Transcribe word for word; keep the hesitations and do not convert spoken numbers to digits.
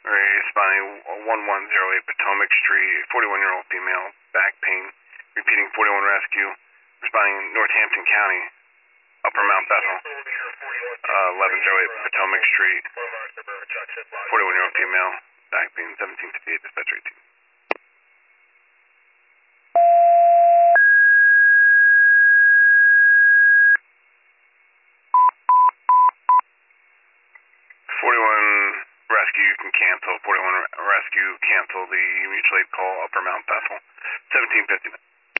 Responding one one zero eight Potomac Street, forty-one-year-old female, back pain. Repeating forty-one rescue. Responding Northampton County, Upper Mount Bethel. Uh, eleven oh eight Potomac Street, forty-one-year-old female, back pain, seventeen fifty-eight, dispatcher eighteen. forty-one rescue, you can cancel. forty-one rescue, cancel the mutual aid call, Upper Mount Bethel. seventeen fifty.